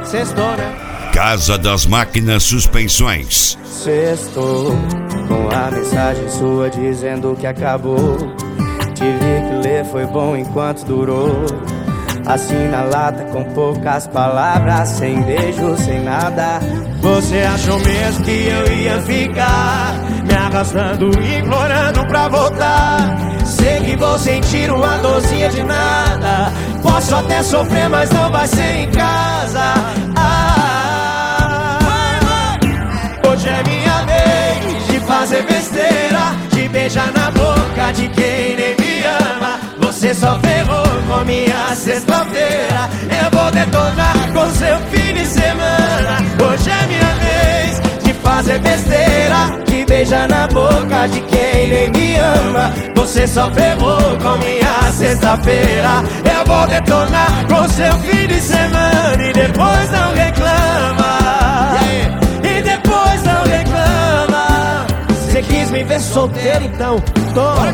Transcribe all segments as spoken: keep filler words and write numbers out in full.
Sextou, né? Casa das Máquinas Suspensões. Sextou, com a mensagem sua dizendo que acabou. Tive que ler, foi bom enquanto durou. Assim na lata, com poucas palavras, sem beijo, sem nada. Você achou mesmo que eu ia ficar me arrastando, implorando pra voltar? Sei que vou sentir uma dorzinha de nada. Posso até sofrer, mas não vai ser em casa. Ah, hoje é minha vez de fazer besteira, de beijar na boca de quem nem me ama. Você só ferrou com minha sexta-feira. Eu vou detonar com seu fim de semana. Hoje é minha vez de fazer besteira, de beijar na boca de quem nem me ama. Você só ferrou com minha sexta-feira. Eu vou detonar com seu fim de semana. E depois não reclama, e depois não reclama. Você quis me ver solteiro, então toma.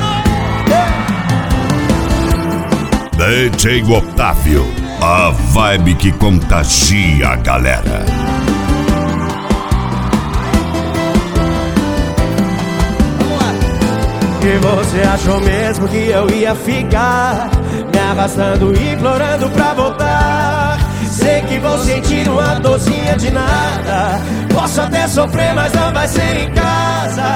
D J Otávio, a vibe que contagia a galera. E você achou mesmo que eu ia ficar me arrastando, implorando pra voltar? Sei que vou sentir uma dorzinha de nada. Posso até sofrer, mas não vai ser em casa.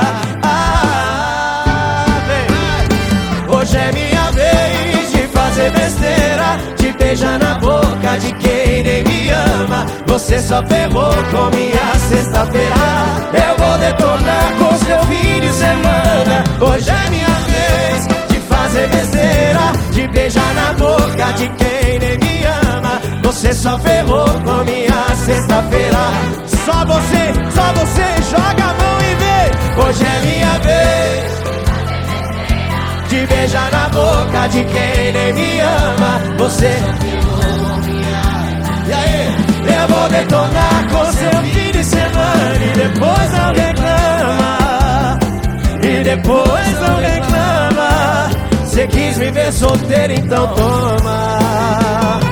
Ah, vem. Hoje é minha vez de fazer besteira, de beijar na boca de quem nem me ama. Você só ferrou com minha sexta-feira. Eu vou detonar com seu fim de semana. Hoje é minha vez de fazer besteira, de beijar na boca de quem nem me ama. Você só ferrou com minha sexta-feira. Só você, só você, joga a mão e vê. Hoje é minha vez de beijar na boca de quem nem me ama. Você, e aí? Eu vou detonar com seu fim de semana. E depois não reclama, e depois não reclama. Cê quis me ver solteiro, então toma.